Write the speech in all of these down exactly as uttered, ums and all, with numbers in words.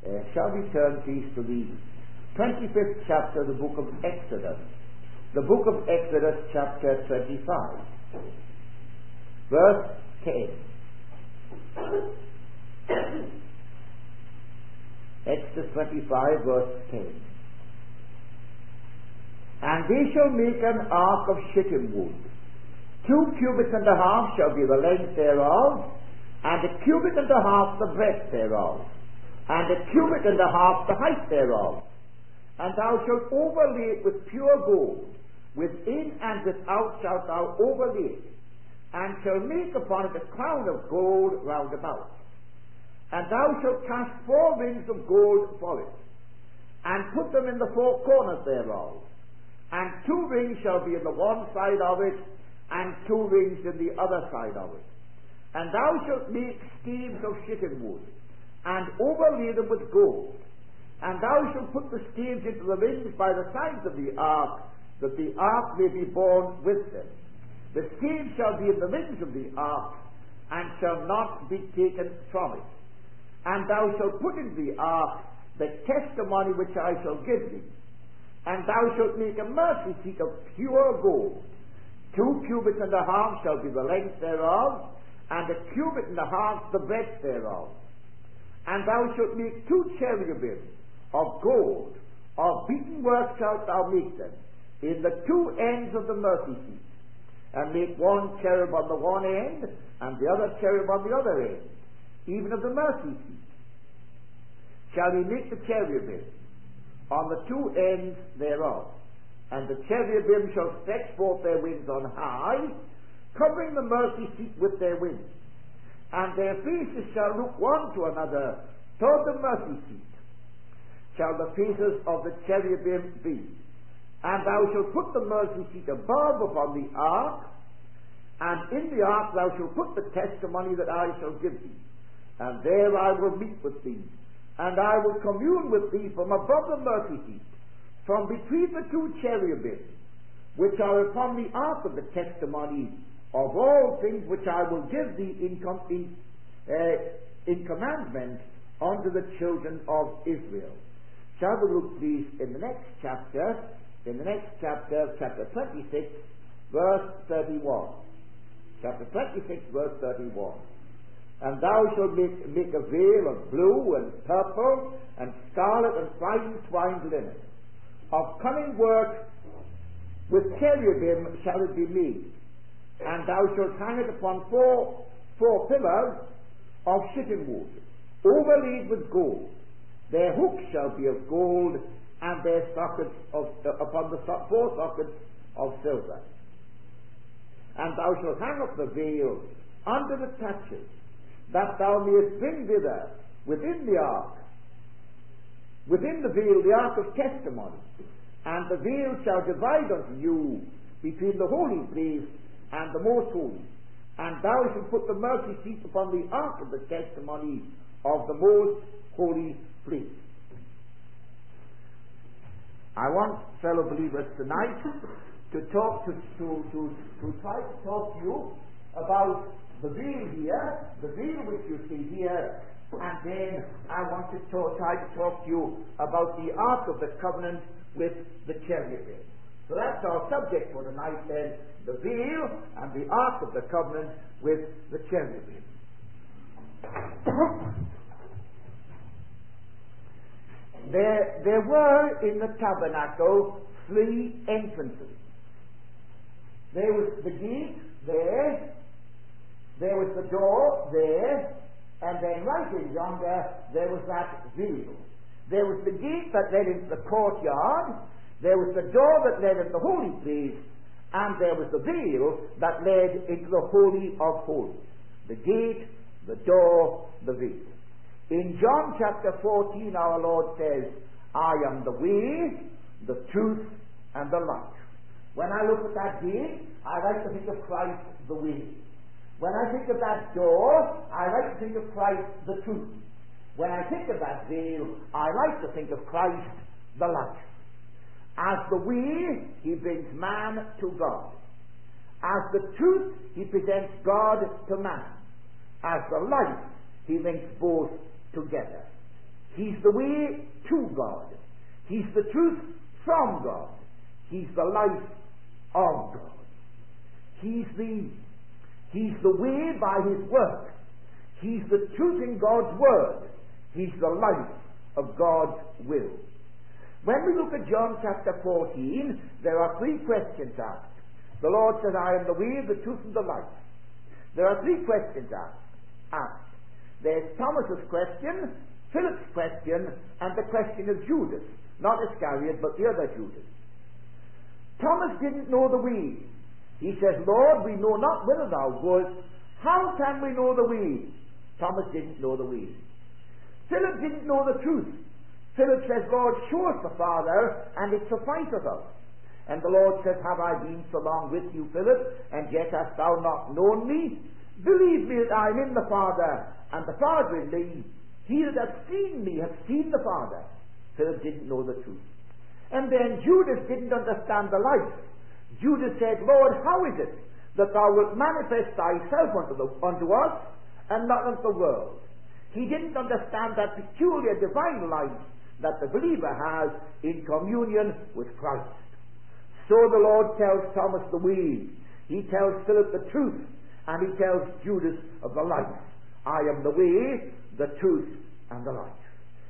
Uh, shall we turn, please, to the twenty-fifth chapter of the book of Exodus. The book of Exodus, chapter twenty-five, verse ten. Exodus twenty-five, verse ten. And they shall make an ark of shittim wood. Two cubits and a half shall be the length thereof, and a cubit and a half the breadth thereof, and a cubit and a half the height thereof. And thou shalt overlay it with pure gold, within and without shalt thou overlay it, and shalt make upon it a crown of gold round about. And thou shalt cast four rings of gold for it, and put them in the four corners thereof. And two rings shall be in the one side of it, and two rings in the other side of it. And thou shalt make staves of shittim wood, and overlay them with gold. And thou shalt put the staves into the rings by the sides of the ark, that the ark may be borne with them. The staves shall be in the rings of the ark, and shall not be taken from it. And thou shalt put in the ark the testimony which I shall give thee. And thou shalt make a mercy seat of pure gold. Two cubits and a half shall be the length thereof, and a cubit and a half the breadth thereof. And thou shalt make two cherubim of gold, of beaten work shalt thou make them, in the two ends of the mercy seat, and make one cherub on the one end, and the other cherub on the other end, even of the mercy seat. Shall he make the cherubim on the two ends thereof, and the cherubim shall stretch forth their wings on high, covering the mercy seat with their wings, and their faces shall look one to another toward the mercy seat. Shall the faces of the cherubim be, and thou shalt put the mercy seat above upon the ark, and in the ark thou shalt put the testimony that I shall give thee, and there I will meet with thee, and I will commune with thee from above the mercy seat, from between the two cherubim, which are upon the ark of the testimony of all things which I will give thee in, com- in, uh, in commandment unto the children of Israel. Shall we look, please, in the next chapter, in the next chapter, chapter twenty-six, verse thirty-one. Chapter twenty-six, verse thirty-one. And thou shalt make, make a veil of blue and purple and scarlet and fine twined linen. Of cunning work with cherubim shall it be made. And thou shalt hang it upon four, four pillars of shittim wood, overlaid with gold. Their hooks shall be of gold, and their sockets of, uh, upon the so- four sockets of silver. And thou shalt hang up the veil under the taches, that thou mayest bring thither within the ark, within the veil, the ark of testimony. And the veil shall divide unto you between the holy place and the most holy. And thou shalt put the mercy seat upon the ark of the testimony of the most holy place. I want, fellow believers, tonight to talk to, to, to, to try to talk to you about the veil here, the veil which you see here, and then I want to talk, try to talk to you about the Ark of the Covenant with the cherubim. So that's our subject for tonight then, the veil and the Ark of the Covenant with the cherubim. there, there were in the tabernacle three entrances. There was the gate there, there was the door there, and then right in yonder there was that veil. There was the gate that led into the courtyard, there was the door that led into the holy place, and there was the veil that led into the Holy of Holies. The gate, the door, the veil. In John chapter fourteen our Lord says, I am the way, the truth, and the life. When I look at that gate, I like to think of Christ the way. When I think of that door, I like to think of Christ the truth. When I think of that veil, I like to think of Christ the life. As the way, he brings man to God. As the truth, he presents God to man. As the life, he links both together. He's the way to God. He's the truth from God. He's the life of God. He's the, he's the way by His work. He's the truth in God's Word. He's the life of God's will. When we look at John chapter fourteen, there are three questions asked. The Lord said, I am the way, the truth, and the life. There are three questions asked. asked. There's Thomas's question, Philip's question, and the question of Judas. Not Iscariot, but the other Judas. Thomas didn't know the way. He says, Lord, we know not whither thou goest. How can we know the way? Thomas didn't know the way. Philip didn't know the truth. Philip says, Lord, show us the Father, and it sufficeth us. And the Lord says, have I been so long with you, Philip, and yet hast thou not known me? Believe me that I am in the Father, and the Father in me. He that hath seen me hath seen the Father. Philip didn't know the truth. And then Judas didn't understand the life. Judas said, Lord, how is it that thou wilt manifest thyself unto, the, unto us, and not unto the world? He didn't understand that peculiar divine life that the believer has in communion with Christ. So the Lord tells Thomas the way. He tells Philip the truth, and he tells Judas of the life. I am the way, the truth, and the life.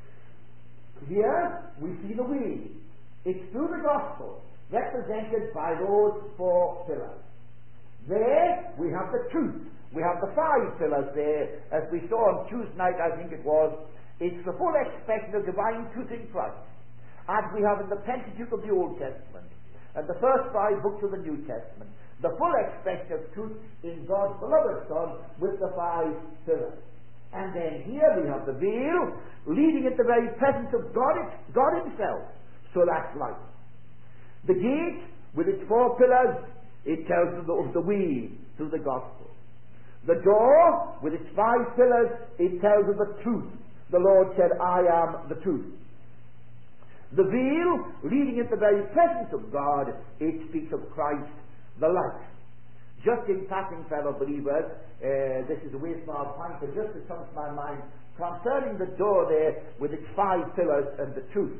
Here we see the way. It's through the gospel, represented by those four pillars. There we have the truth. We have the five pillars there, as we saw on Tuesday night, I think it was. It's the full expression of divine truth in Christ, as we have in the Pentateuch of the Old Testament, and the first five books of the New Testament. The full expression of truth in God's beloved Son with the five pillars. And then here we have the veil leading into the very presence of God, God Himself. So that's life. The gate with its four pillars, it tells us of the way through the gospel. The door with its five pillars, it tells us the truth. The Lord said, I am the truth. The veil leading into the very presence of God, it speaks of Christ, the life. Just in passing, fellow believers, uh, this is a waste of our time, but just it comes to my mind concerning the door there with its five pillars and the truth.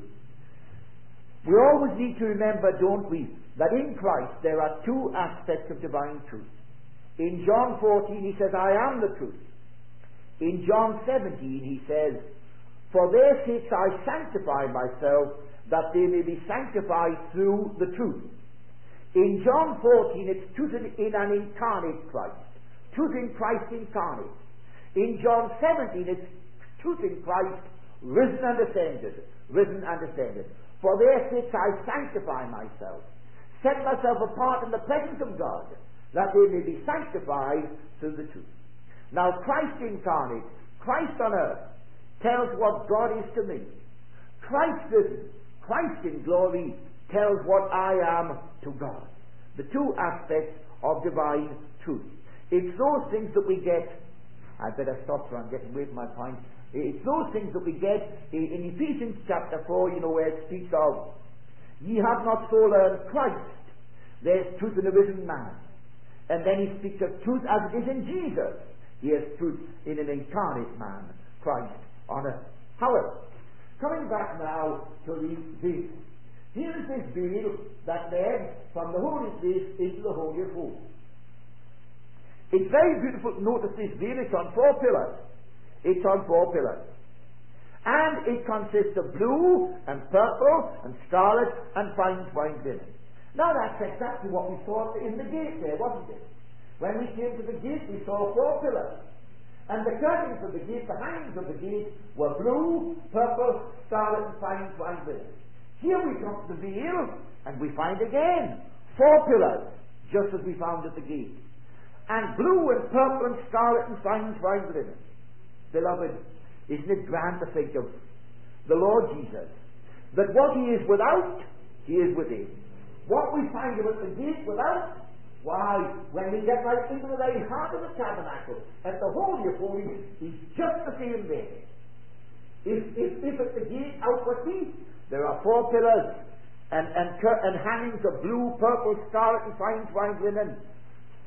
We always need to remember, don't we, that in Christ there are two aspects of divine truth. In John fourteen he says, I am the truth. In John seventeen he says, for their sakes I sanctify myself, that they may be sanctified through the truth. In John fourteen, it's truth in an incarnate Christ. Truth in Christ incarnate. In John seventeen, it's truth in Christ risen and ascended. Risen and ascended. For their sakes I sanctify myself. Set myself apart in the presence of God, that they may be sanctified through the truth. Now Christ incarnate, Christ on earth, tells what God is to me. Christ risen, Christ in glory, tells what I am to God. The two aspects of divine truth. It's those things that we get. I better stop, for I'm getting away from my point. It's those things that we get in Ephesians chapter four, you know, where it speaks of, ye have not so learned Christ. There's truth in a risen man. And then he speaks of truth as it is in Jesus. He has truth in an incarnate man, Christ on earth. However, coming back now to the veil. Here is this veil that led from the holy place into the Holy of Holies. It's very beautiful to notice this veil. It's on four pillars. It's on four pillars. And it consists of blue and purple and scarlet and fine twined linen. Now that's exactly what we saw in the gate there, wasn't it? When we came to the gate, we saw four pillars. And the curtains of the gate, the hangings of the gate, were blue, purple, scarlet and fine twined linen. Here we come to the veil, and we find again four pillars, just as we found at the gate. And blue and purple and scarlet and fine twined linen. Beloved, isn't it grand to think of the Lord Jesus, that what He is without, He is within. What we find Him at the gate without, why, when we get right into the very heart of the tabernacle, at the Holy of Holies, He's just the same there. If, if, if at the gate outwardly, there are four pillars and, and, and hangings of blue, purple, scarlet, and fine twined linen, so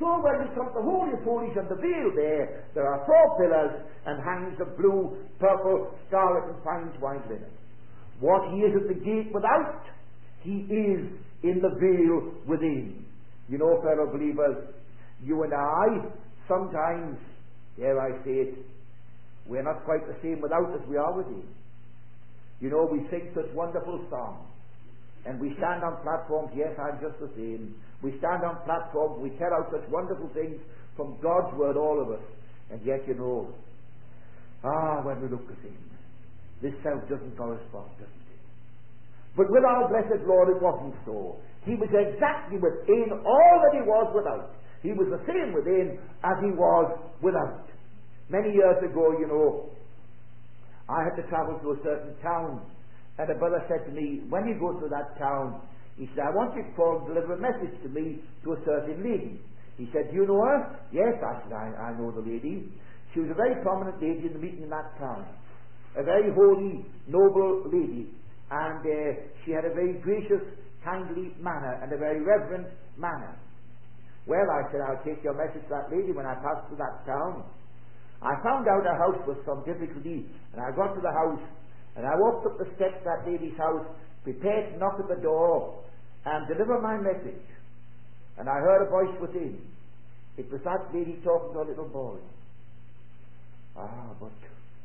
So when we come to Holy of Holies and the veil there, there are four pillars and hangings of blue, purple, scarlet and fine twined linen. What he is at the gate without, he is in the veil within. You know, fellow believers, you and I, sometimes, dare I say it, we're not quite the same without as we are within. You know, we sing such wonderful songs. And we stand on platforms, yes, I'm just the same. We stand on platforms, we tell out such wonderful things from God's word, all of us. And yet, you know, ah, when we look at him, this self doesn't correspond, doesn't it? But with our blessed Lord, it wasn't so. He was exactly within all that he was without. He was the same within as he was without. Many years ago, you know, I had to travel to a certain town. And a brother said to me, when you go to that town, he said, I want you to call and deliver a message to me to a certain lady. He said, do you know her? Yes, I said, I, I know the lady. She was a very prominent lady in the meeting in that town. A very holy, noble lady. And uh, she had a very gracious, kindly manner and a very reverent manner. Well, I said, I'll take your message to that lady when I pass through that town. I found out her house was some difficulty, and I got to the house, and I walked up the steps of that lady's house, prepared to knock at the door and deliver my message. And I heard a voice within. It was that lady talking to a little boy. Ah, but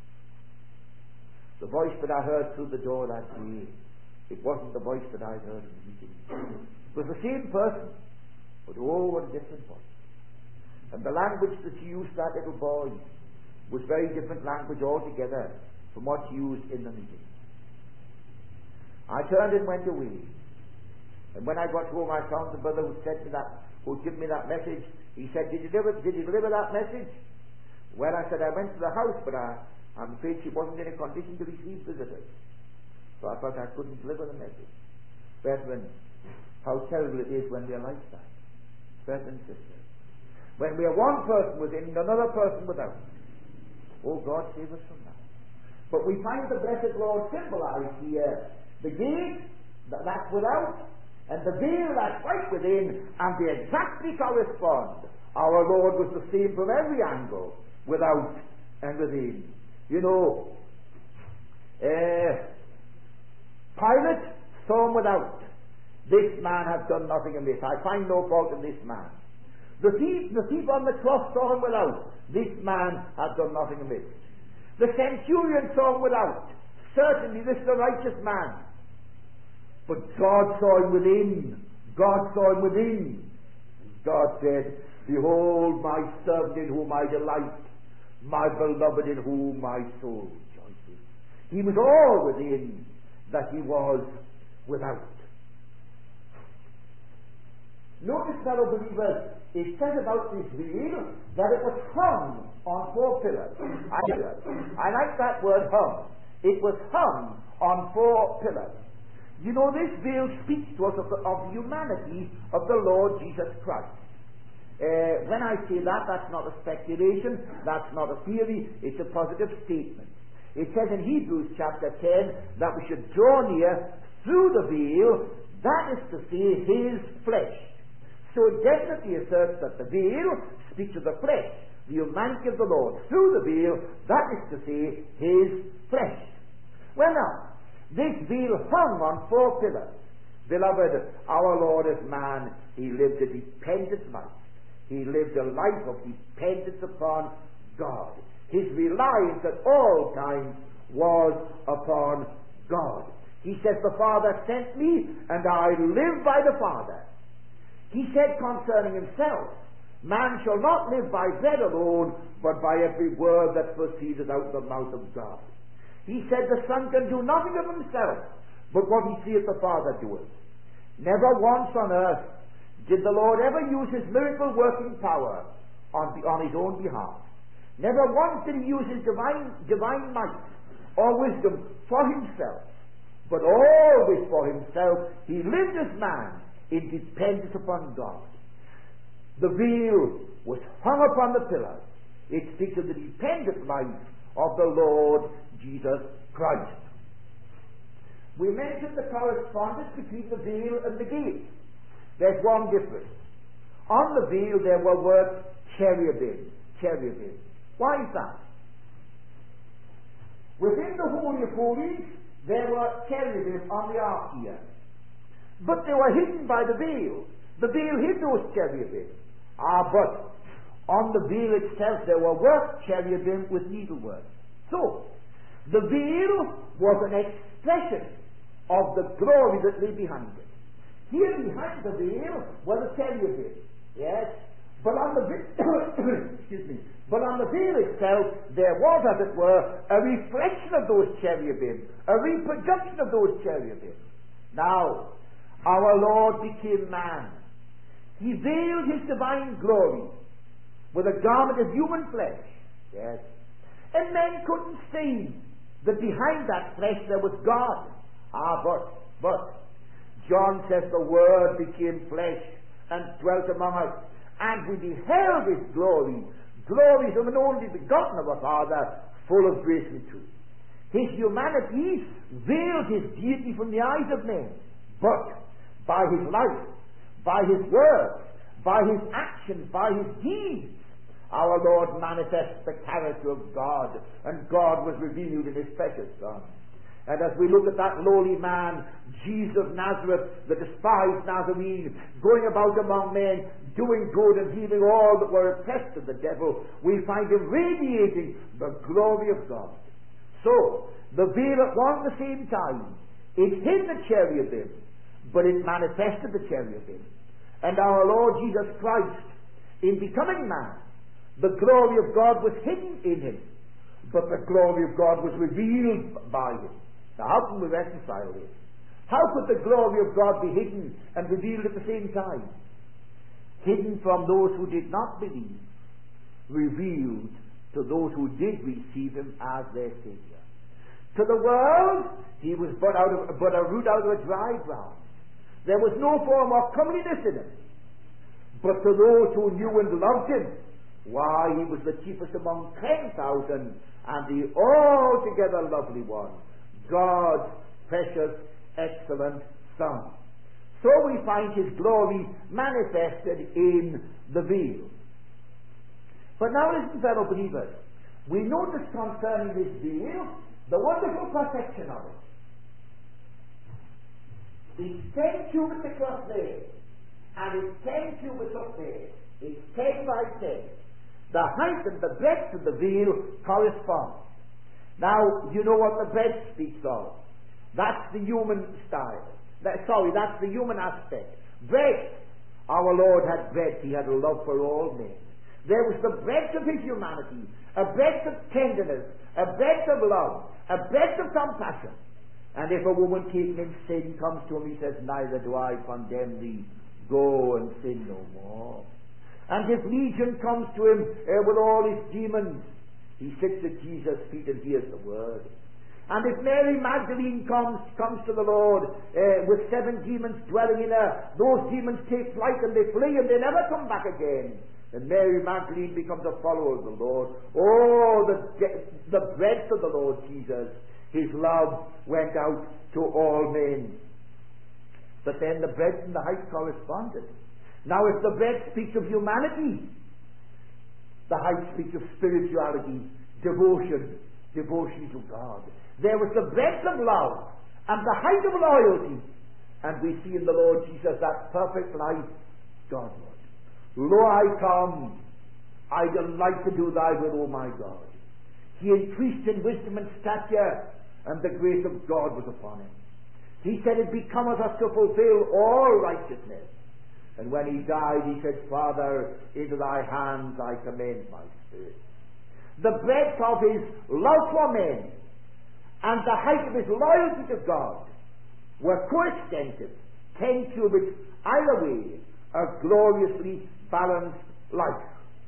the voice that I heard through the door that day, it wasn't the voice that I'd heard in the meeting. It was the same person, but oh, what a different voice. And the language that she used to that little boy was very different language altogether from what she used in the meeting. I turned and went away. And when I got home, I found the brother who said to that, who gave me that message. He said, did you deliver, did you deliver that message? Well, I said, I went to the house, but I, I'm afraid she wasn't in a condition to receive visitors. So I thought I couldn't deliver the message. Brethren, how terrible it is when we are like that. Brethren and sisters. When we are one person within, another person without. Oh, God save us from that. But we find the blessed Lord symbolized here. The gate, that's without, and the veil, that's right within, and they exactly correspond. Our Lord was the same from every angle, without and within. You know, uh, Pilate saw him without. This man hath done nothing amiss. I find no fault in this man. The thief, the thief on the cross saw him without. This man hath done nothing amiss. The centurion saw him without. Certainly this is a righteous man. But God saw him within. God saw him within. God said, behold my servant in whom I delight, my beloved in whom my soul rejoices. He was all within that he was without. Notice, fellow believers, it says about this veil that it was hung on four pillars. I, I like that word hung. It was hung on four pillars. You know, this veil speaks to us of the, of the humanity of the Lord Jesus Christ. Uh, when I say that, that's not a speculation, that's not a theory, it's a positive statement. It says in Hebrews chapter ten that we should draw near through the veil, that is to say, his flesh. So it definitely asserts that the veil speaks of the flesh, the humanity of the Lord. Through the veil, that is to say, his flesh. Well now, this veil hung on four pillars. Beloved, our Lord as man, he lived a dependent life. He lived a life of dependence upon God. His reliance at all times was upon God. He says, the Father sent me, and I live by the Father. He said concerning himself, man shall not live by bread alone, but by every word that proceedeth out of the mouth of God. He said the Son can do nothing of himself, but what he seeth the Father doeth. Never once on earth did the Lord ever use his miracle working power on, the, on his own behalf. Never once did he use his divine, divine might or wisdom for himself, but always for himself he lived as man in dependence upon God. The veil was hung upon the pillars. It speaks of the dependent life of the Lord Jesus Christ. We mentioned the correspondence between the veil and the gate. There's one difference. On the veil there were worked cherubim. Cherubim. Why is that? Within the Holy of Holies, there were cherubim on the ark here. But they were hidden by the veil. The veil hid those cherubim. Ah, but on the veil itself there were worked cherubim with needlework. So, the veil was an expression of the glory that lay behind it. Here behind the veil were the cherubim. Yes? But on the veil, excuse me, but on the veil itself there was, as it were, a reflection of those cherubim, a reproduction of those cherubim. Now, our Lord became man. He veiled his divine glory with a garment of human flesh. Yes. And men couldn't see that behind that flesh there was God. Ah, but, but, John says the Word became flesh and dwelt among us, and we beheld his glory, glory of an only begotten of our Father, full of grace and truth. His humanity veiled his deity from the eyes of men, but by his life, by his words, by his actions, by his deeds, our Lord manifests the character of God, and God was revealed in his precious Son. And as we look at that lowly man, Jesus of Nazareth, the despised Nazarene, going about among men, doing good and healing all that were oppressed of the devil, we find him radiating the glory of God. So, the veil at one and the same time, it hid the cherubim, but it manifested the cherubim. And our Lord Jesus Christ, in becoming man, the glory of God was hidden in him, but the glory of God was revealed by him. Now, how can we reconcile this? How could the glory of God be hidden and revealed at the same time? Hidden from those who did not believe, revealed to those who did receive him as their Savior. To the world, he was but, out of, but a root out of a dry ground. There was no form of comeliness in him. But to those who knew and loved him, why, he was the chiefest among ten thousand, and the altogether lovely one, God's precious, excellent Son. So we find his glory manifested in the veil. But now listen, fellow believers, we notice concerning this veil the wonderful perfection of it. It's ten cubits across there, and it's ten cubits up there. It's ten by ten. The height and the breadth of the veil correspond. Now, you know what the breadth speaks of. That's the human style. That, sorry, that's the human aspect. Breadth. Our Lord had breadth. He had a love for all men. There was the breadth of his humanity, a breadth of tenderness, a breadth of love, a breadth of compassion. And if a woman taken in sin comes to him, he says, neither do I condemn thee. Go and sin no more. And if Legion comes to him uh, with all his demons, he sits at Jesus' feet and hears the word. And if Mary Magdalene comes comes to the Lord uh, with seven demons dwelling in her, those demons take flight and they flee and they never come back again. And Mary Magdalene becomes a follower of the Lord. Oh, the, the breadth of the Lord Jesus. His love went out to all men. But then the breadth and the height corresponded. Now if the breadth speaks of humanity, the height speaks of spirituality, devotion, devotion to God. There was the breadth of love and the height of loyalty. And we see in the Lord Jesus that perfect life, Godward. Lo, I come, I delight to do thy will, O my God. He increased in wisdom and stature, and the grace of God was upon him. He said, it becometh us to fulfill all righteousness. And when he died, he said, Father, into thy hands I commend my spirit. The breadth of his love for men and the height of his loyalty to God were coextensive, ten cubits either way, a gloriously balanced life.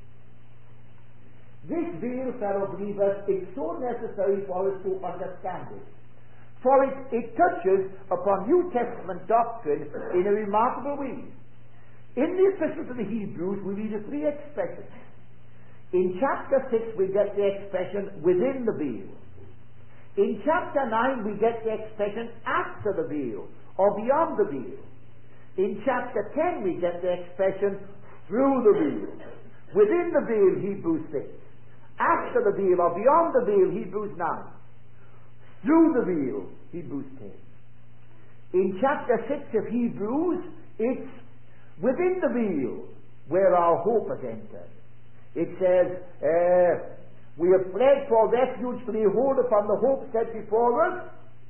This veil, fellow believers, is so necessary for us to understand it. For it, it touches upon New Testament doctrine in a remarkable way. In the Epistle to the Hebrews, we read three expressions. In chapter six, we get the expression within the veil. In chapter nine, we get the expression after the veil, or beyond the veil. In chapter ten, we get the expression through the veil. Within the veil, Hebrews six. After the veil, or beyond the veil, Hebrews nine. Through the veil, Hebrews ten. In chapter six of Hebrews, it's within the veil where our hope has entered. It says, uh, we have fled for refuge to lay hold upon the hope set before us,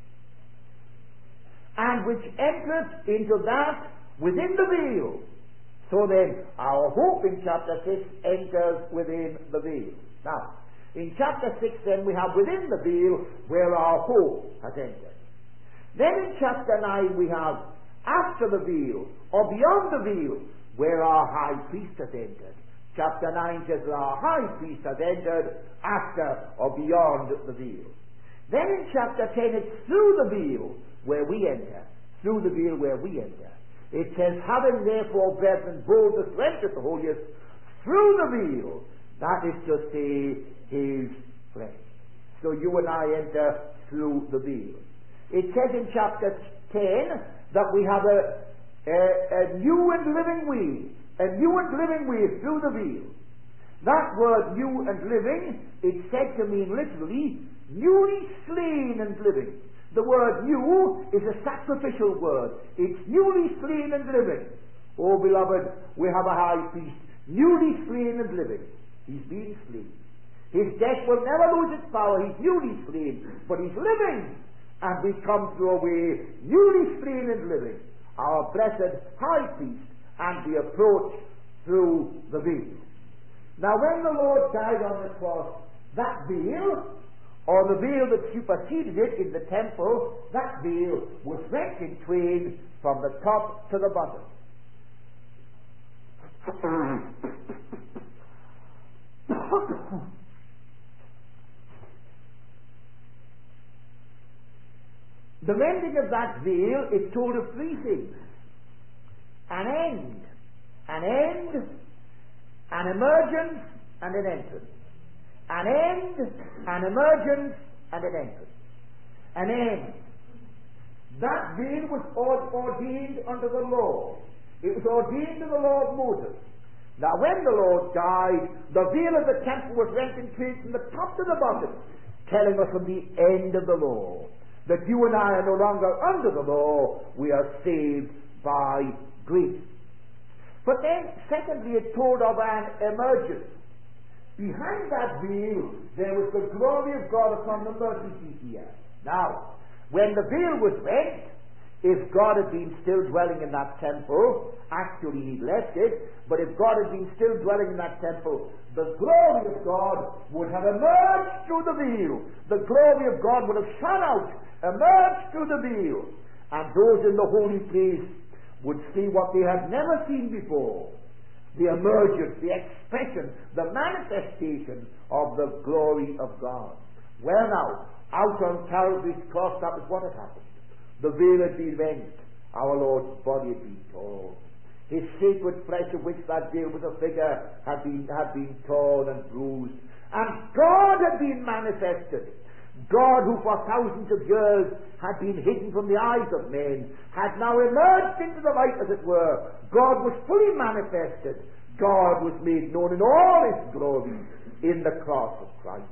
and which entereth into that within the veil. So then, our hope in chapter six enters within the veil. Now, in chapter six then, we have within the veil where our hope has entered. Then in chapter nine we have after the veil, or beyond the veil, where our high priest has entered. Chapter nine says that our high priest has entered after or beyond the veil. Then in chapter ten it's through the veil where we enter. Through the veil where we enter. It says, having therefore, brethren, boldness to enter the holiest through the veil, that is to say, his flesh. So you and I enter through the veil. It says in chapter ten that we have a, a, a new and living way. A new and living way through the veil. That word new and living, it's said to mean literally newly slain and living. The word new is a sacrificial word. It's newly slain and living. Oh, beloved, we have a high priest, newly slain and living. He's been slain. His death will never lose its power. He's newly slain, but he's living. And we come through a way newly slain and living. Our blessed high priest, and we approach through the veil. Now, when the Lord died on the cross, that veil, or the veil that superseded it in the temple, that veil was rent in twain from the top to the bottom. The rending of that veil is told of three things. An end, an end, an emergence, and an entrance. An end, an emergence, and an entrance. An end. That veil was ordained under the law. It was ordained in the law of Moses. Now when the Lord died, the veil of the temple was rent in twain from the top to the bottom, telling us of the end of the law. That you and I are no longer under the law, we are saved by grace. But then, secondly, it told of an emergence. Behind that veil, there was the glory of God upon the mercy seat. Now, when the veil was rent, if God had been still dwelling in that temple, actually he'd left it, but if God had been still dwelling in that temple, the glory of God would have emerged through the veil. The glory of God would have shone out, emerged through the veil, and those in the holy place would see what they had never seen before. The emergence, the expression, the manifestation of the glory of God. Well now, out on Calvary's cross, that was what had happened. The veil had been rent. Our Lord's body had been torn. His sacred flesh, of which that veil was a figure, had been, had been torn and bruised. And God had been manifested. God, who for thousands of years had been hidden from the eyes of men, had now emerged into the light, as it were. God was fully manifested. God was made known in all his glory in the cross of Christ.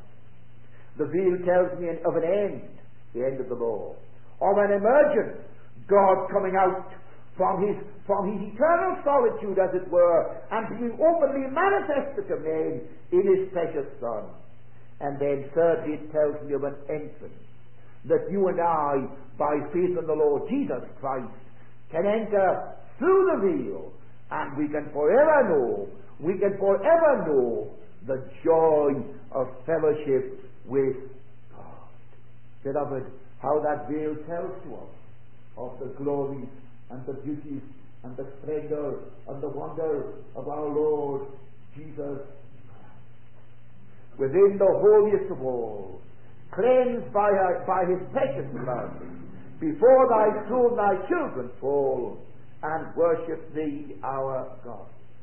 The veil tells me of an end, the end of the law. Of an emergence, God coming out from his, from his eternal solitude, as it were, and being openly manifested to men in his precious Son. And then thirdly, it tells me of an entrance, that you and I, by faith in the Lord Jesus Christ, can enter through the veil, and we can forever know, we can forever know the joy of fellowship with God. Beloved, how that veil tells to us of the glories and the beauties and the splendor and the wonder of our Lord Jesus Christ. Within the holiest of all, cleansed by, her, by his precious blood, before thy throne thy children fall and worship thee, our God.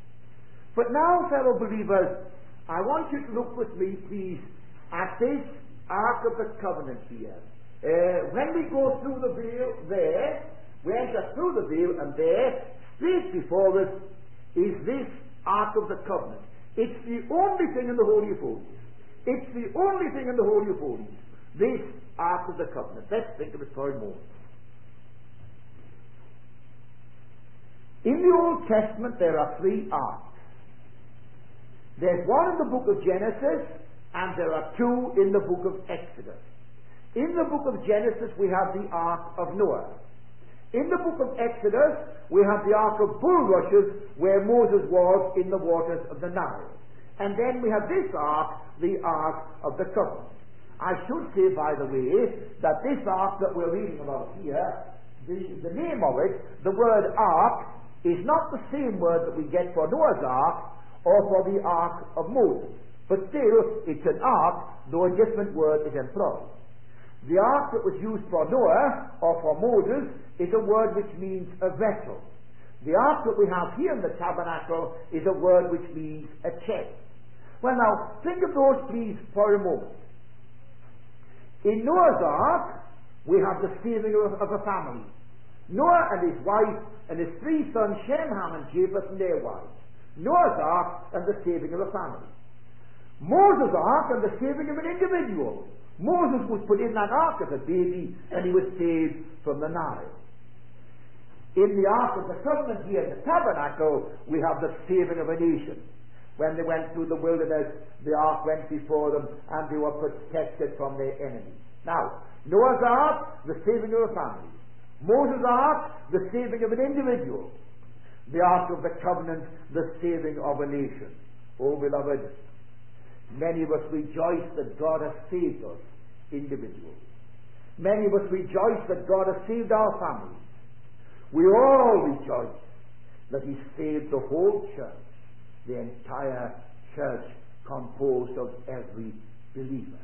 But now, fellow believers, I want you to look with me, please, at this Ark of the Covenant here. Uh, when we go through the veil there, we enter through the veil, and there, straight before us, is this Ark of the Covenant. It's the only thing in the Holy of Holies. It's the only thing in the Holy of Holies. This Ark of the Covenant. Let's think of it for a moment. In the Old Testament there are three arks. There's one in the book of Genesis, and there are two in the book of Exodus. In the book of Genesis we have the Ark of Noah. In the book of Exodus we have the Ark of Bulrushes, where Moses was in the waters of the Nile. And then we have this Ark, the Ark of the Covenant. I should say, by the way, that this Ark that we're reading about here, the, the name of it, the word Ark, is not the same word that we get for Noah's Ark or for the Ark of Moses. But still, it's an ark, though a different word is employed. The ark that was used for Noah or for Moses is a word which means a vessel. The ark that we have here in the tabernacle is a word which means a chest. Well, now, think of those, please, for a moment. In Noah's ark, we have the saving of, of a family. Noah and his wife and his three sons, Shem, Ham, and Japheth, and their wives. Noah's ark and the saving of a family. Moses' ark and the saving of an individual. Moses was put in that ark as a baby, and he was saved from the Nile. In the Ark of the Covenant here in the tabernacle, we have the saving of a nation. When they went through the wilderness, the ark went before them, and they were protected from their enemies. Now, Noah's ark, the saving of a family. Moses' ark, the saving of an individual. The Ark of the Covenant, the saving of a nation. Oh, beloved, many of us rejoice that God has saved us individually. Many of us rejoice that God has saved our families. We all rejoice that He saved the whole church, the entire church composed of every believer.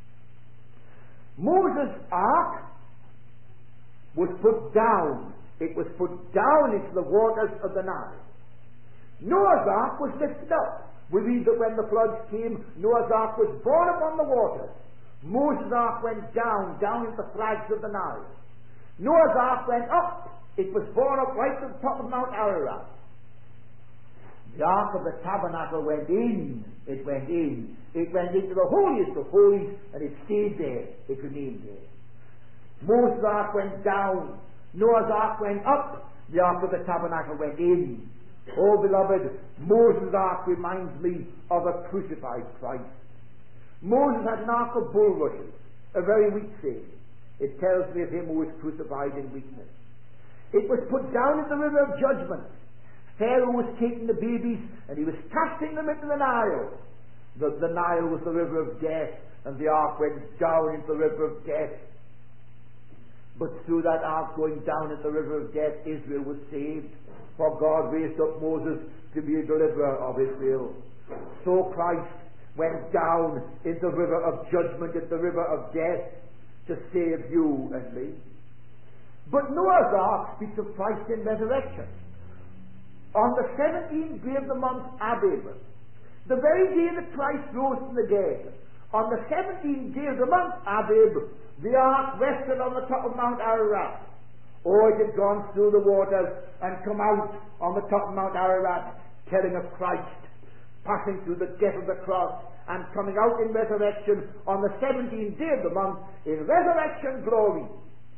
Moses' ark was put down. It was put down into the waters of the Nile. Noah's ark was lifted up. We read that when the floods came, Noah's ark was borne upon the waters. Moses' ark went down, down into the flags of the Nile. Noah's ark went up. It was borne up right to the top of Mount Ararat. The ark of the tabernacle went in. It went in. It went into the holiest of holies, and it stayed there. It remained there. Moses' ark went down. Noah's ark went up. The ark of the tabernacle went in. Oh, beloved, Moses' ark reminds me of a crucified Christ. Moses had an ark of bulrushes, a very weak thing. It tells me of him who was crucified in weakness. It was put down in the river of judgment. Pharaoh was taking the babies and he was casting them into the Nile. The, the Nile was the river of death, and the ark went down into the river of death. But through that ark going down into the river of death, Israel was saved. For God raised up Moses to be a deliverer of Israel. So Christ went down into the river of judgment, into the river of death, to save you and me. But Noah's ark speaks of Christ in resurrection. On the seventeenth day of the month Abib, the very day that Christ rose from the dead, on the seventeenth day of the month Abib, the ark rested on the top of Mount Ararat. Oh, it had gone through the waters and come out on the top of Mount Ararat, telling of Christ, passing through the death of the cross, and coming out in resurrection on the seventeenth day of the month, in resurrection glory.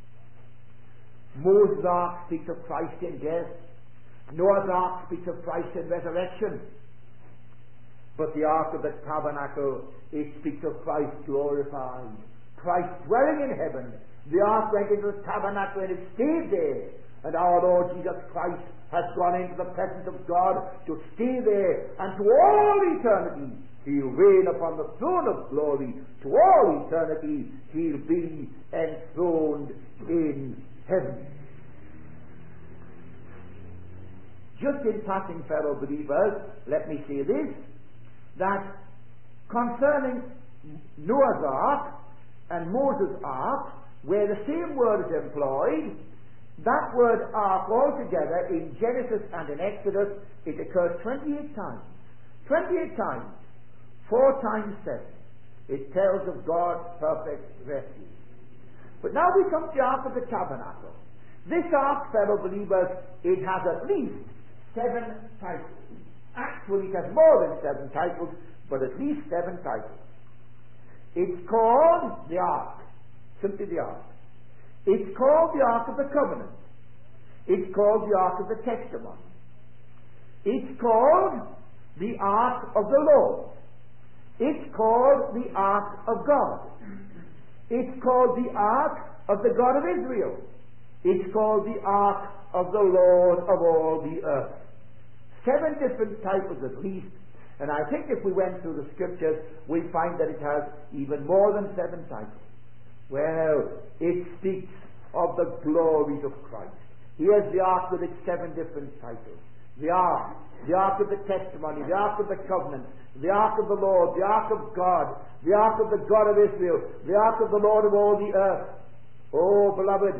Moses' ark speaks of Christ in death. Noah's ark speaks of Christ in resurrection. But the ark of the tabernacle, it speaks of Christ glorified. Christ dwelling in heaven. The ark went into the tabernacle and it stayed there. And our Lord Jesus Christ has gone into the presence of God to stay there. And to all eternity, He'll reign upon the throne of glory. To all eternity, He'll be enthroned in heaven. Just in passing, fellow believers, let me say this, that concerning Noah's ark and Moses' ark, where the same word is employed, that word ark altogether in Genesis and in Exodus, it occurs twenty-eight times. twenty-eight times. Four times seven. It tells of God's perfect refuge. But now we come to the ark of the tabernacle. This ark, fellow believers, it has at least seven titles. Actually, it has more than seven titles, but at least seven titles. It's called the Ark, simply the Ark. It's called the Ark of the Covenant. It's called the Ark of the Testimony. It's called the Ark of the Lord. It's called the Ark of God. It's called the Ark of the God of Israel. It's called the Ark of the Lord of all the earth. Seven different titles at least, and I think if we went through the scriptures, we'd find that it has even more than seven titles. Well, it speaks of the glories of Christ. Here's the Ark with its seven different titles. The Ark, the Ark of the Testimony, the Ark of the Covenant, the Ark of the Lord, the Ark of God, the Ark of the God of Israel, the Ark of the Lord of all the earth. Oh, beloved,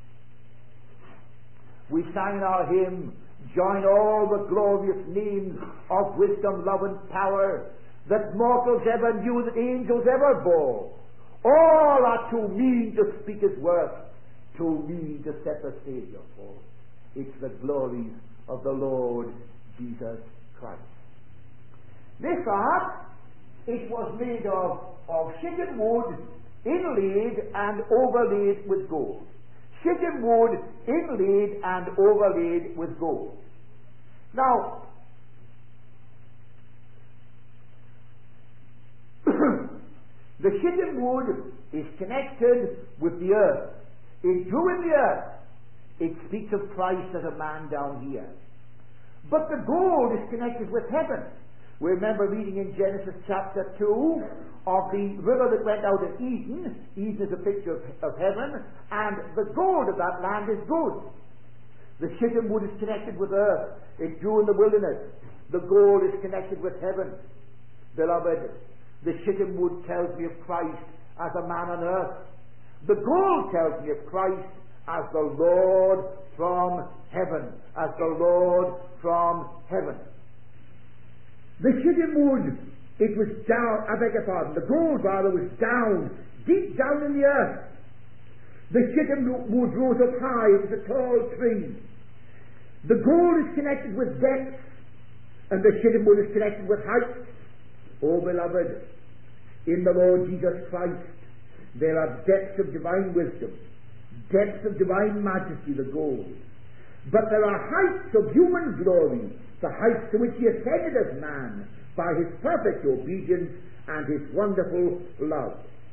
we sang in our hymn, join all the glorious names of wisdom, love, and power that mortals ever knew, that angels ever bore. All are too mean to speak his worth, too mean to set the Savior for. It's the glories of the Lord Jesus Christ. This ark, it was made of, of shittim wood, inlaid and overlaid with gold. Shittim wood, inlaid and overlaid with gold. Now, the shittim wood is connected with the earth. It grew in the earth. It speaks of Christ as a man down here. But the gold is connected with heaven. We remember reading in Genesis chapter two of the river that went out of Eden. Eden is a picture of, of heaven, and the gold of that land is good. The shittim wood is connected with earth. It grew in the wilderness. The gold is connected with heaven. Beloved, the shittim wood tells me of Christ as a man on earth. The gold tells me of Christ as the Lord from heaven. As the Lord from heaven. The shittim wood, it was down, I beg your pardon, the gold rather was down, deep down in the earth. The shittim wood rose up high, it was a tall tree. The gold is connected with depth, and the shittim wood is connected with height. Oh, beloved, in the Lord Jesus Christ, there are depths of divine wisdom, depths of divine majesty, the gold. But there are heights of human glory, the heights to which he ascended as man by his perfect obedience and his wonderful love.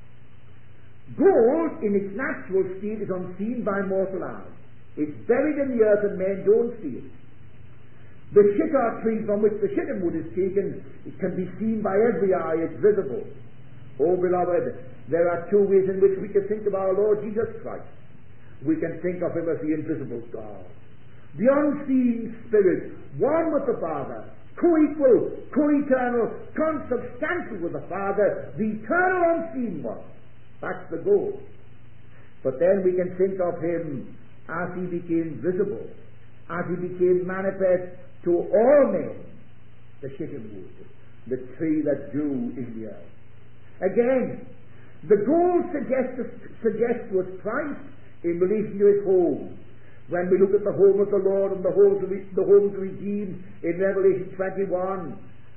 Gold in its natural state is unseen by mortal eyes. It's buried in the earth and men don't see it. The shittah tree from which the shittim wood is taken, it can be seen by every eye, it's visible. Oh, beloved, there are two ways in which we can think of our Lord Jesus Christ. We can think of him as the invisible God, the unseen Spirit, one with the Father, co-equal, co-eternal, consubstantial with the Father, the eternal unseen one. That's the goal. But then we can think of him as he became visible, as he became manifest to all men, the shittim wood, the tree that grew in the earth. Again, the gold suggests, suggests to us Christ in relation to his home. When we look at the home of the Lord and the homes, the homes redeemed in Revelation twenty-one,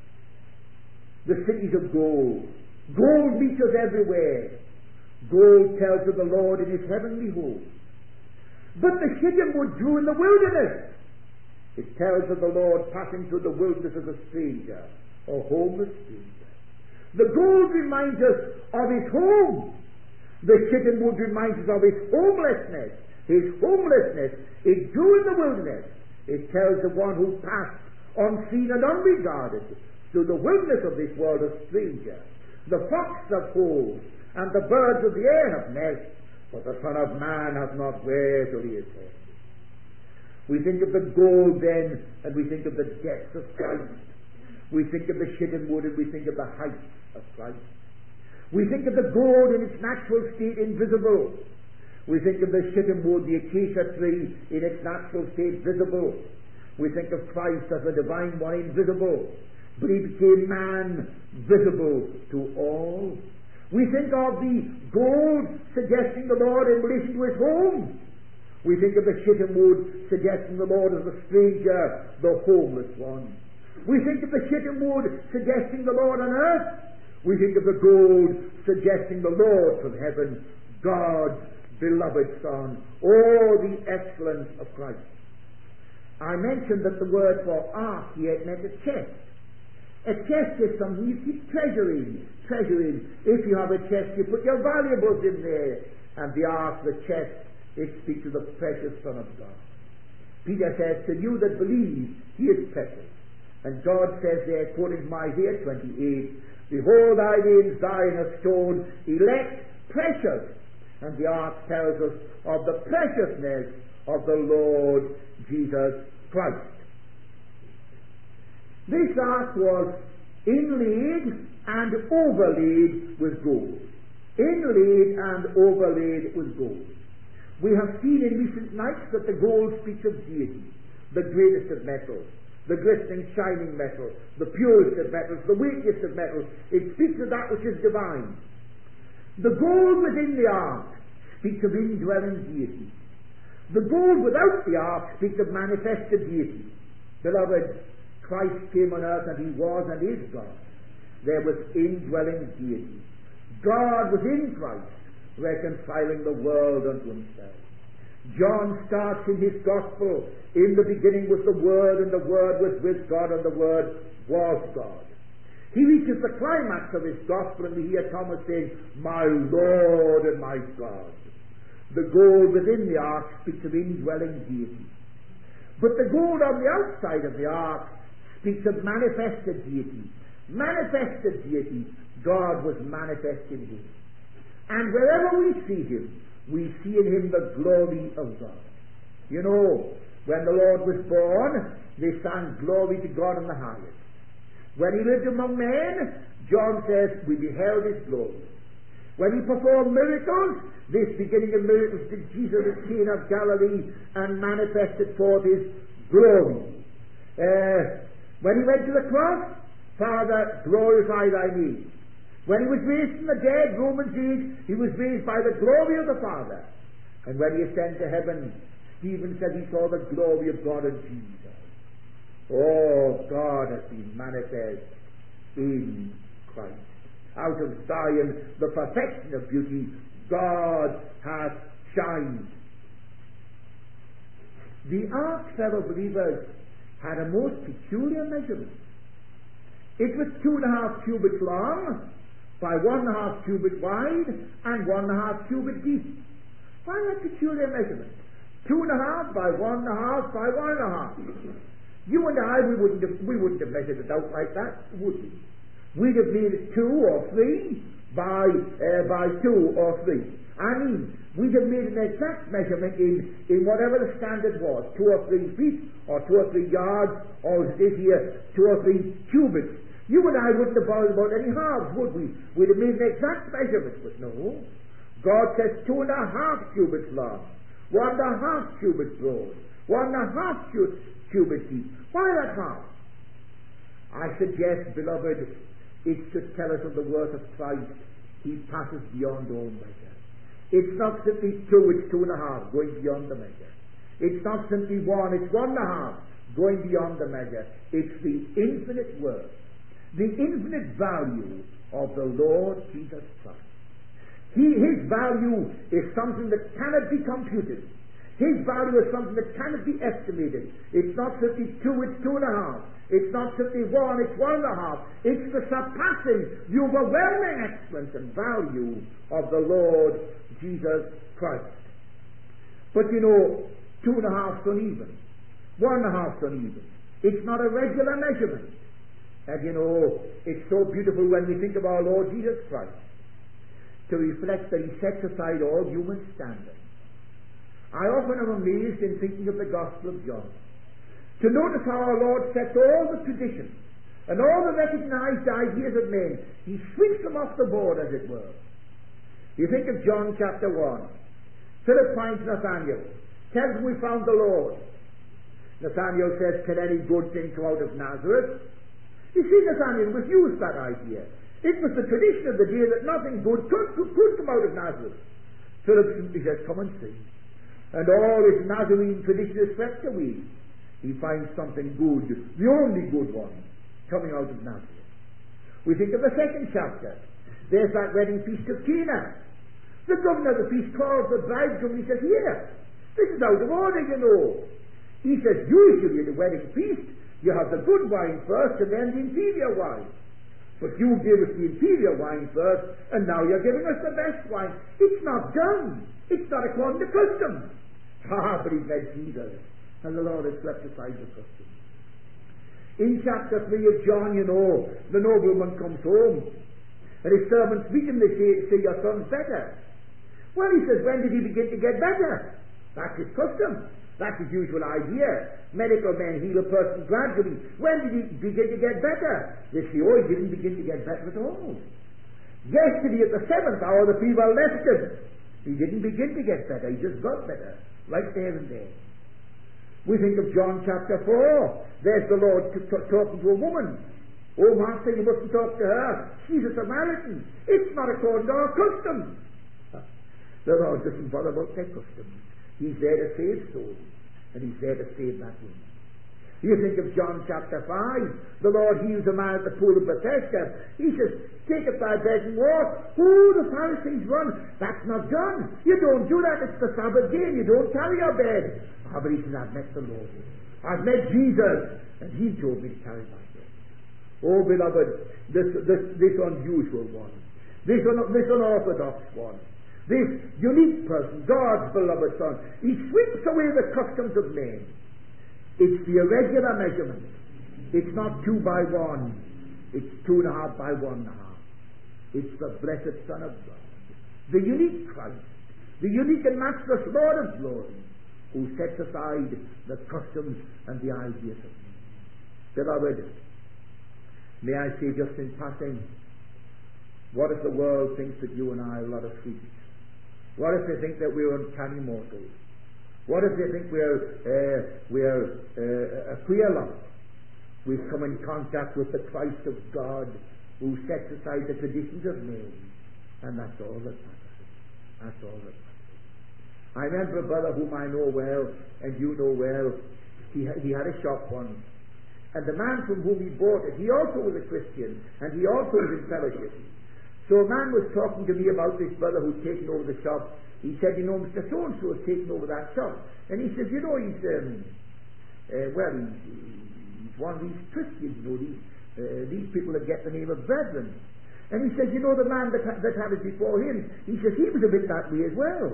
the cities of gold. Gold meets us everywhere. Gold tells of the Lord in his heavenly home. But the shittim wood grew in the wilderness. It tells of the Lord passing through the wilderness as a stranger, a homeless stranger. The gold reminds us of his home. The shittim wood reminds us of his homelessness. His homelessness, it grew in the wilderness. It tells of one who passed unseen and unregarded through the wilderness of this world, a stranger. The fox have holes, and the birds of the air have nests, but the Son of Man hath not where to lay his head. We think of the gold then, and we think of the depths of Christ. We think of the shittim wood, and we think of the heights of Christ. We think of the gold in its natural state, invisible. We think of the shittim wood, the acacia tree, in its natural state, visible. We think of Christ as the divine one, invisible. But he became man, visible to all. We think of the gold suggesting the Lord in relation to his home. We think of the shittim wood suggesting the Lord as the stranger, the homeless one. We think of the shittim wood suggesting the Lord on earth. We think of the gold suggesting the Lord from heaven, God's beloved Son. Oh, the excellence of Christ. I mentioned that the word for ark here meant a chest. A chest is something you keep treasure in. Treasure in. If you have a chest, you put your valuables in there. And the ark, the chest, it speaks of the precious Son of God. Peter says, to you that believe, he is precious. And God says there, quoting from Isaiah twenty-eight, behold, I lay in Zion a stone, elect, precious. And the ark tells us of the preciousness of the Lord Jesus Christ. This ark was inlaid and overlaid with gold. Inlaid and overlaid with gold. We have seen in recent nights that the gold speaks of deity, the greatest of metals, the glistening, shining metal, the purest of metals, the weightiest of metals. It speaks of that which is divine. The gold within the ark speaks of indwelling deity. The gold without the ark speaks of manifested deity. Beloved, Christ came on earth and he was and is God. There was indwelling deity. God was in Christ, reconciling the world unto himself. John starts in his gospel, in the beginning was the Word, and the Word was with God, and the Word was God. He reaches the climax of his gospel, and we hear Thomas saying, my Lord and my God. The gold within the ark speaks of indwelling deity. But the gold on the outside of the ark speaks of manifested deity. Manifested deity, God was manifest in him. And wherever we see him, we see in him the glory of God. You know, when the Lord was born, they sang glory to God in the highest. When he lived among men, John says, we beheld his glory. When he performed miracles, this beginning of miracles did Jesus at Cana of Galilee and manifested forth his glory. Uh, when he went to the cross, Father, glorify thy name. When he was raised from the dead, Romans eight, he was raised by the glory of the Father. And when he ascended to heaven, Stephen said he saw the glory of God and Jesus. Oh, God has been manifest in Christ. Out of Zion, the perfection of beauty, God hath shined. The ark, fellow believers, had a most peculiar measurement. It was two and a half cubits long, by one and a half cubit wide, and one and a half cubit deep. Why that peculiar measurement? Two and a half by one and a half by one and a half. You and I, we wouldn't have, we wouldn't have measured it out like that, would we? We'd have made it two or three by uh, by two or three. I mean, we'd have made an exact measurement in, in whatever the standard was, two or three feet, or two or three yards, or as it is here, two or three cubits. You and I wouldn't have bothered about any halves, would we? We'd have made an exact measurement, but no. God says two and a half cubits long, one and a half cubits broad, one and a half cubits deep. Why that half? I suggest, beloved, it should tell us of the worth of Christ. He passes beyond all measure. It's not simply two, it's two and a half, going beyond the measure. It's not simply one, it's one and a half, going beyond the measure. It's the infinite worth, the infinite value of the Lord Jesus Christ. He, his value is something that cannot be computed. His value is something that cannot be estimated. It's not simply two, it's two and a half. It's not simply one, it's one and a half. It's the surpassing, the overwhelming excellence and value of the Lord Jesus Christ. But you know, two and a half's uneven. One and a half's uneven. It's not a regular measurement. And you know, it's so beautiful when we think of our Lord Jesus Christ, to reflect that he sets aside all human standards. I often am amazed in thinking of the Gospel of John, to notice how our Lord sets all the traditions and all the recognized ideas of men, he sweeps them off the board, as it were. You think of John chapter one. Philip finds Nathanael, tells him we found the Lord. Nathanael says, can any good thing come out of Nazareth? You see, Nathanael refused that idea. It was the tradition of the day that nothing good could, could, could come out of Nazareth. Philip simply says, come and see. And all his Nazarene tradition is swept away. he finds something good, the only good one, coming out of Nazareth. We think of the second chapter. There's that wedding feast of Cana. The governor of the feast calls the bridegroom. He says, here, this is out of order, you know. He says, usually at a wedding feast, you have the good wine first and then the inferior wine. But you gave us the inferior wine first, and now you're giving us the best wine. It's not done. It's not according to custom. Ah, but he's met Jesus, and the Lord has swept aside the custom. In chapter three of John, you know, the nobleman comes home, and his servants meet him. They say, say, your son's better. Well, he says, when did he begin to get better? That's his custom. That's his usual idea. Medical men heal a person gradually. When did he begin to get better? They say, oh, he didn't begin to get better at all. Yesterday at the seventh hour, the fever left him. He didn't begin to get better. He just got better. Right there and there. We think of John chapter four. There's the Lord t- t- talking to a woman. Oh, Master, you mustn't talk to her. She's a Samaritan. It's not according to our custom. The Lord doesn't bother about their customs. He's there to save souls. And he's there to save that woman. You think of John chapter five. The Lord heals a man at the pool of Bethesda. He says, take up thy bed and walk. Oh, the Pharisees run. That's not done. You don't do that. It's the Sabbath day. You don't carry your bed. Ah, but he says, I've met the Lord. I've met Jesus. And he told me to carry my bed. Oh, beloved, this, this, this unusual one. This, un, this unorthodox one. This unique person, God's beloved Son. He sweeps away the customs of men. It's the irregular measurement. It's not two by one. It's two and a half by one and a half. It's the blessed Son of God. The unique Christ. The unique and matchless Lord of glory, who sets aside the customs and the ideas of men. Beloved, may I say just in passing, what if the world thinks that you and I are a lot of freaks? What if they think that we're uncanny mortals? What if they think we're uh, we're uh, a queer lot? We've come in contact with the Christ of God, who sets aside the traditions of men, and that's all that matters. That's all that matters. I remember a brother whom I know well, and you know well. He ha- he had a shop once, and the man from whom he bought it, he also was a Christian, and he also was in fellowship. So a man was talking to me about this brother who'd taken over the shop. He said, you know, Mister So-and-so has taken over that shop. And he said, you know, he's, um, uh, well, he's, he's one of these Christians, you know, these, uh, these people that get the name of brethren. And he said, you know, the man that, that had it before him, he says, he was a bit that way as well.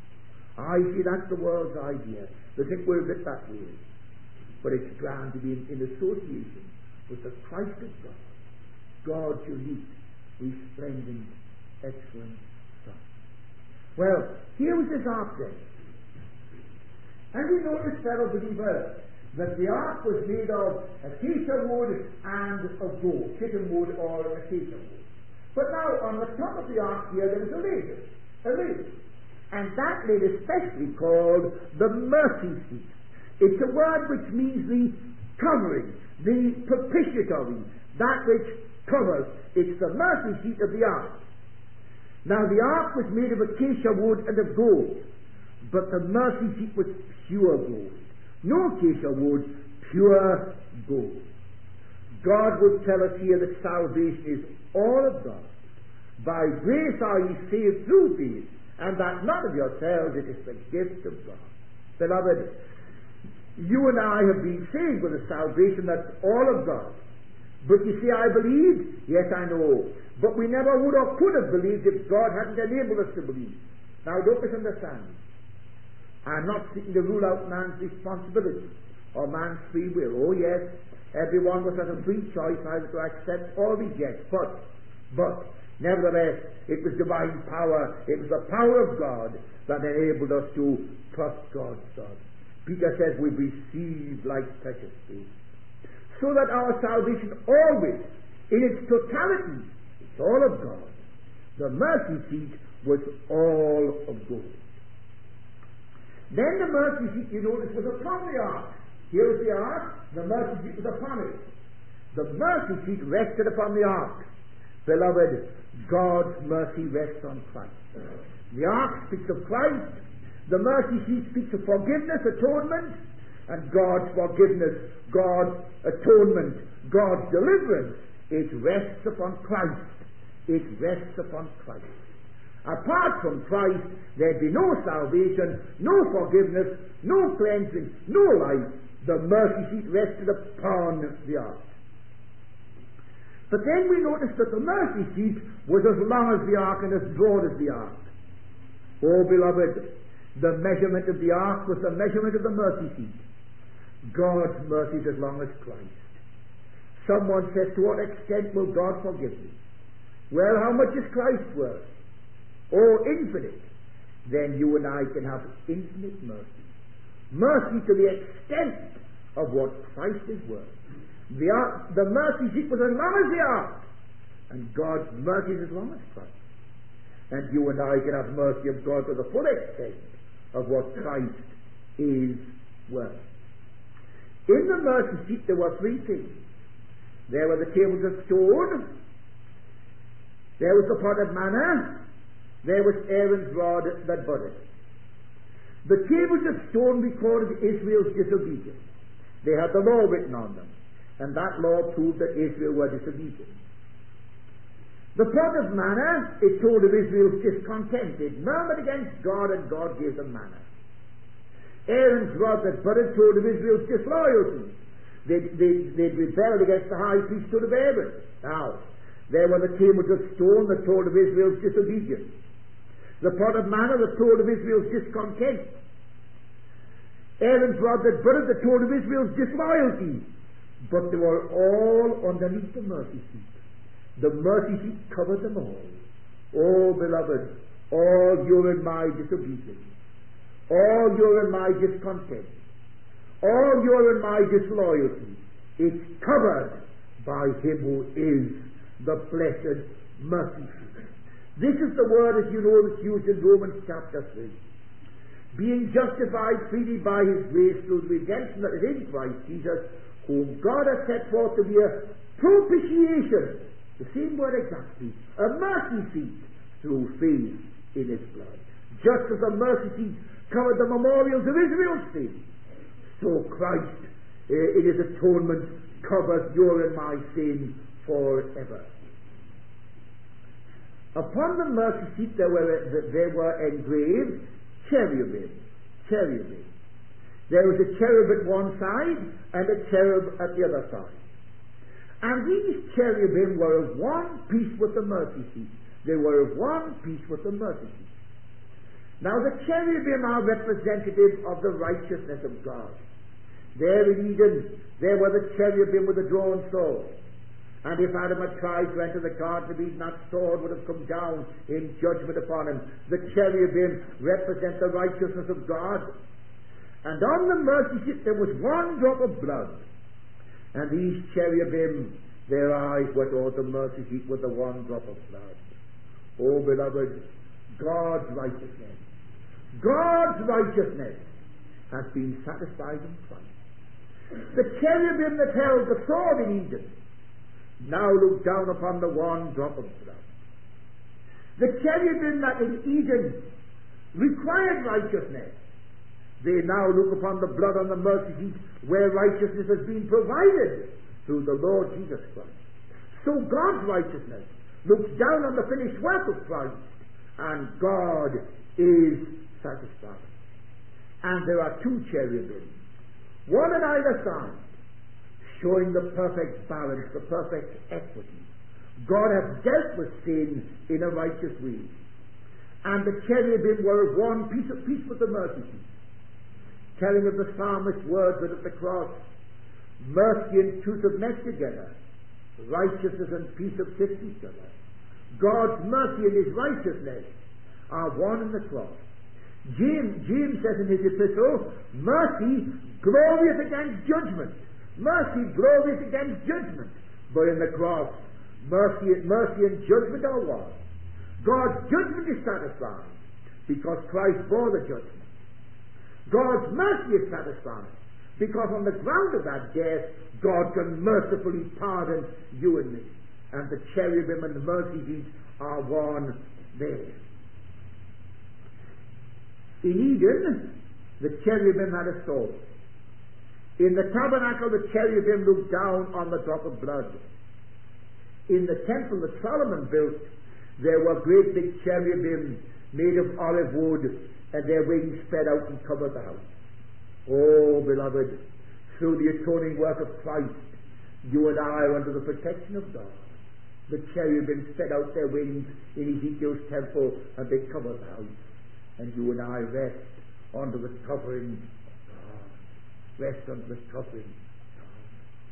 I see, that's the world's idea. They think we're a bit that way. But it's grand to be in, in association with the Christ of God. God's unique, resplendent, excellent Son. Well, here was this ark then. And we notice, fellow believers, that the ark was made of acacia wood and of gold, chicken wood or acacia wood. But now, on the top of the ark here, there was a lid, a lid. And that lid is specially called the mercy seat. It's a word which means the covering, the propitiatory, that which covers. It's the mercy seat of the ark. Now the ark was made of acacia wood and of gold, but the mercy seat was pure gold. No acacia wood, pure gold. God would tell us here that salvation is all of God. By grace are ye saved through faith, and that not of yourselves, it is the gift of God. Beloved, you and I have been saved with a salvation that's all of God. But you see, I believe? Yes, I know. But we never would or could have believed if God hadn't enabled us to believe. Now, don't misunderstand me. I'm not seeking to rule out man's responsibility or man's free will. Oh, yes, every one of us has a free choice either to accept or reject. But, but, nevertheless, it was divine power. It was the power of God that enabled us to trust God's Son. Peter says we've received like precious faith. So that our salvation always, in its totality, it's all of God. The mercy seat was all of gold. Then the mercy seat, you notice, was upon the ark. Here was the ark, the mercy seat was upon it. The mercy seat rested upon the ark. Beloved, God's mercy rests on Christ. The ark speaks of Christ. The mercy seat speaks of forgiveness, atonement. and God's forgiveness, God's atonement, God's deliverance, it rests upon Christ. It rests upon Christ. Apart from Christ, there'd be no salvation, no forgiveness, no cleansing, no life. The mercy seat rested upon the ark. But then we notice that the mercy seat was as long as the ark and as broad as the ark. Oh, beloved, the measurement of the ark was the measurement of the mercy seat. God's mercy is as long as Christ. Someone says, to what extent will God forgive me? Well, how much is Christ worth? Oh, infinite. Then you and I can have infinite mercy. Mercy to the extent of what Christ is worth. The, ark, the mercy seat was as long as the ark, and God's mercy is as long as Christ. And you and I can have mercy of God to the full extent of what Christ is worth. In the mercy seat there were three things. There were the tables of stone, there was the pot of manna, there was Aaron's rod that budded. The tables of stone recorded Israel's disobedience. They had the law written on them, and that law proved that Israel were disobedient. The pot of manna, it told of Israel's discontent. They murmured against God, and God gave them manna. Aaron's rod that budded told of Israel's disloyalty. They'd, they'd, they'd rebelled against the high priesthood of Aaron. Now, there were the tables of stone that told of Israel's disobedience. The pot of manna that told of Israel's discontent. Aaron's rod that budded that told of Israel's disloyalty. But they were all underneath the mercy seat. The mercy seat covered them all. Oh, beloved, all your and my disobedience, all your and my discontent, all your and my disloyalty, it's covered by Him who is the blessed mercy seat. This is the word, as you know, that's used in Romans chapter three. Being justified freely by His grace through the redemption that is in Christ Jesus, whom God has set forth to be a propitiation, the same word exactly, a mercy seat through faith in His blood. Just as the mercy seat covered the memorials of Israel's sin, so Christ uh, in His atonement covers your and my sin forever. Upon the mercy seat there were, there were engraved cherubim. Cherubim. There was a cherub at one side and a cherub at the other side. And these cherubim were of one piece with the mercy seat. They were of one piece with the mercy seat. Now the cherubim are representative of the righteousness of God. There in Eden, there were the cherubim with the drawn sword. And if Adam had tried to enter the Garden of Eden, that sword would have come down in judgment upon him. The cherubim represent the righteousness of God. And on the mercy seat there was one drop of blood. And these cherubim, their eyes were toward the mercy seat with the one drop of blood. Oh, beloved, God's righteousness, God's righteousness has been satisfied in Christ. The cherubim that held the sword in Eden now look down upon the one drop of blood. The cherubim that in Eden required righteousness, they now look upon the blood on the mercy seat where righteousness has been provided through the Lord Jesus Christ. So God's righteousness looks down on the finished work of Christ, and God is satisfied. And there are two cherubim, one on either side, showing the perfect balance, the perfect equity. God has dealt with sin in a righteous way. And the cherubim were of one piece of peace with the mercy seat, telling of the psalmist's words that at the cross, mercy and truth have met together, righteousness and peace have kissed each other. God's mercy and His righteousness are one in the cross. James, James says in his epistle, mercy glorious against judgment. Mercy glorious against judgment. But in the cross, mercy, mercy and judgment are one. God's judgment is satisfied because Christ bore the judgment. God's mercy is satisfied because on the ground of that death, God can mercifully pardon you and me. And the cherubim and the mercy seat are one there. In Eden, the cherubim had a sword. In the tabernacle, the cherubim looked down on the drop of blood. In the temple that Solomon built, there were great big cherubim made of olive wood, and their wings spread out and covered the house. Oh, beloved, through the atoning work of Christ, you and I are under the protection of God. The cherubim spread out their wings in Ezekiel's temple, and they covered the house. And you and I rest under the covering of God. Rest under the covering of God.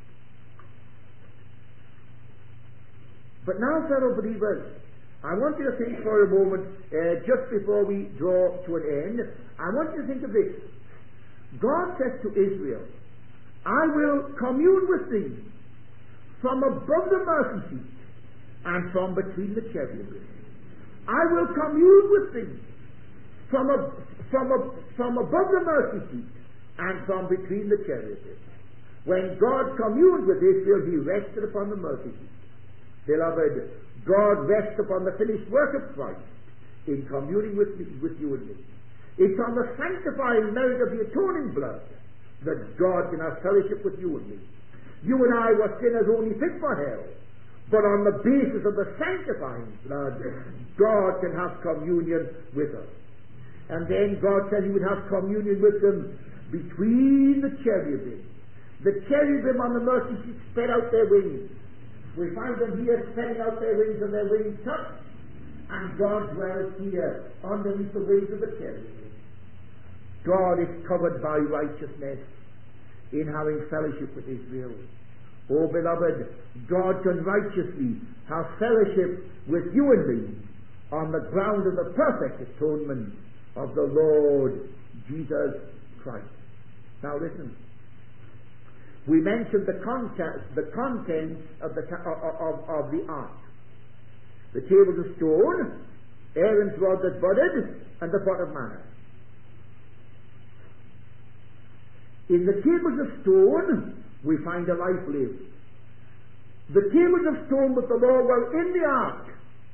But now, fellow believers, I want you to think for a moment, uh, just before we draw to an end, I want you to think of this. God says to Israel, I will commune with thee from above the mercy seat and from between the cherubim. I will commune with thee from, a, from, a, from above the mercy seat and from between the cherubim. When God communed with Israel, he rested upon the mercy seat. Beloved, God rests upon the finished work of Christ in communing with, me, with you and me. It's on the sanctifying merit of the atoning blood that God can have fellowship with you and me. You and I were sinners only fit for hell. But on the basis of the sanctifying blood, God can have communion with us. And then God said he would have communion with them between the cherubim. The cherubim on the mercy seat spread out their wings. We find them here spreading out their wings, and their wings touch, and God dwells here underneath the wings of the cherubim. God is covered by righteousness in having fellowship with Israel. Oh, beloved, God can righteously have fellowship with you and me on the ground of the perfect atonement of the Lord Jesus Christ. Now listen. We mentioned the contents, the contents of the of, of, of the ark. The tables of stone, Aaron's rod that budded, and the pot of manna. In the tables of stone, we find a life lived. The tables of stone with the law were in the ark.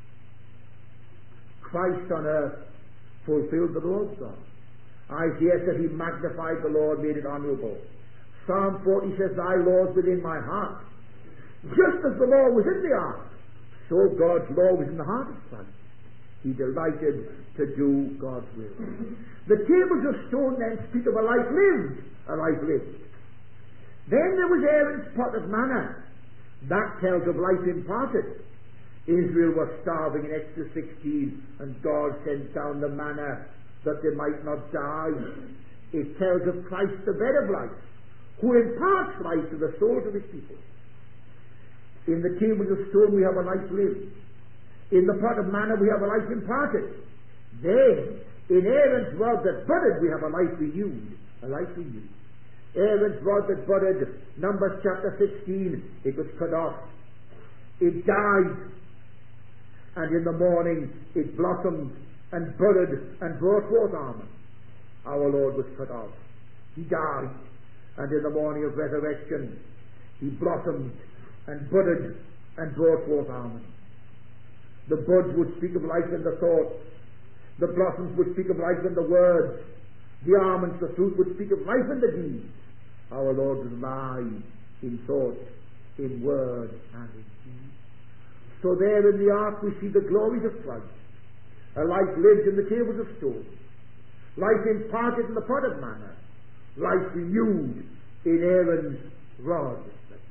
Christ on earth fulfilled the Lord's law. Isaiah said he magnified the Lord, made it honorable. Psalm forty says, thy law is within my heart. Just as the law was in the ark, so God's law was in the heart of Christ. He delighted to do God's will. The tables of stone then speak of a life lived, a life lived. Then there was Aaron's pot of manna. That tells of life imparted. Israel was starving in Exodus sixteen, and God sent down the manna that they might not die. It tells of Christ, the bread of life, who imparts life to the souls of his people. In the tables of stone we have a life lived. In the pot of manna we have a life imparted. Then, in Aaron's rod that budded, we have a life renewed. A life renewed. Aaron's rod that budded, Numbers chapter sixteen, it was cut off. It died. And in the morning it blossomed and budded and brought forth almonds. Our Lord was cut off. He died. And in the morning of resurrection, he blossomed and budded and brought forth almonds. The buds would speak of life in the thoughts. The blossoms would speak of life in the words. The almonds, the fruit, would speak of life in the deeds. Our Lord was alive in thought, in word, and in deed. So there in the ark we see the glories of Christ. A life lived in the tables of stone. Life imparted in the pot of manna. Life renewed in Aaron's rod.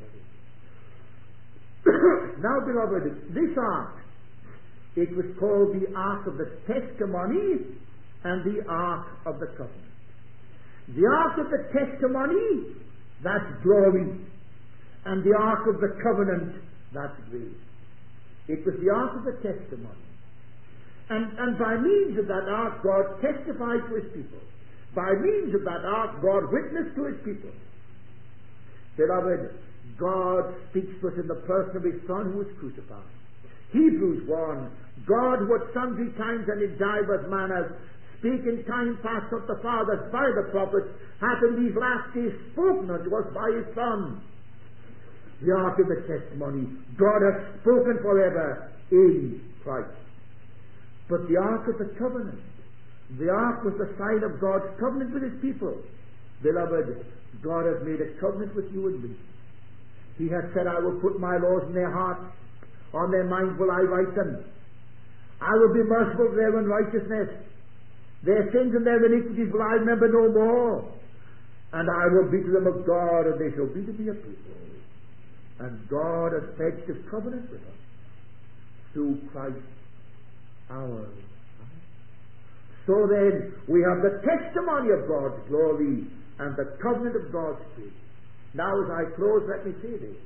Now, beloved, this ark, it was called the Ark of the Testimony and the Ark of the Covenant. The Ark of the Testimony, that's glory. And the Ark of the Covenant, that's grace. It was the Ark of the Testimony. And, and by means of that Ark, God testified to his people. By means of that ark, God witnessed to his people. Beloved, God speaks to us in the person of his Son who was crucified. Hebrews one, God who at sundry times and in divers manners spake in time past unto the fathers by the prophets, hath in these last days spoken unto us by his Son. The ark of the testimony, God hath spoken forever in Christ. But the ark of the covenant, the ark was the sign of God's covenant with his people. Beloved, God has made a covenant with you and me. He has said, I will put my laws in their hearts, on their minds will I write them. I will be merciful to their unrighteousness. Their sins and their iniquities will I remember no more. And I will be to them a God, and they shall be to me a people. And God has pledged a covenant with us through Christ our Lord. So then, we have the testimony of God's glory and the covenant of God's grace. Now as I close, let me say this.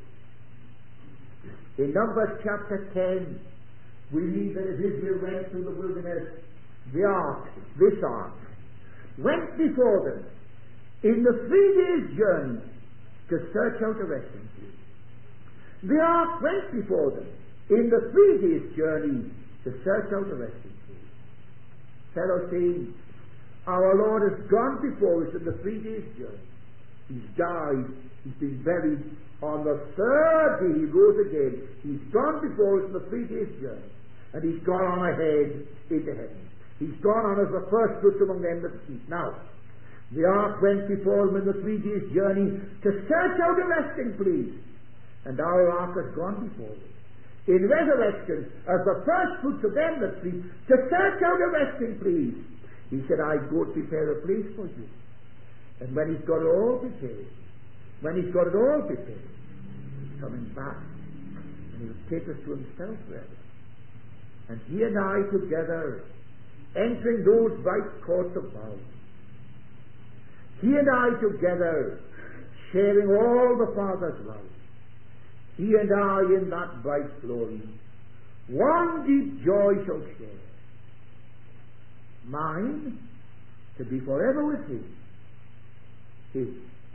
In Numbers chapter ten, we read that as Israel went through the wilderness, the ark, this ark, went before them in the three days' journey to search out a resting place. The ark went before them in the three days' journey to search out a resting place. Fellow saints, our Lord has gone before us in the three days' journey. He's died, he's been buried. On the third day he rose again. He's gone before us in the three days' journey. And he's gone on ahead into heaven. He's gone on as the first fruits among them that speak. Now, the ark went before him in the three days' journey to search out a resting place. And our ark has gone before him in resurrection as the first fruits of them that sleep to search out a resting place. He said, I go to prepare a place for you. And when he's got it all prepared, when he's got it all prepared, he's coming back and he'll take us to himself forever. And he and I together, entering those bright courts of love, he and I together, sharing all the Father's love, he and I in that bright glory, one deep joy shall share. Mine, to be forever with him, his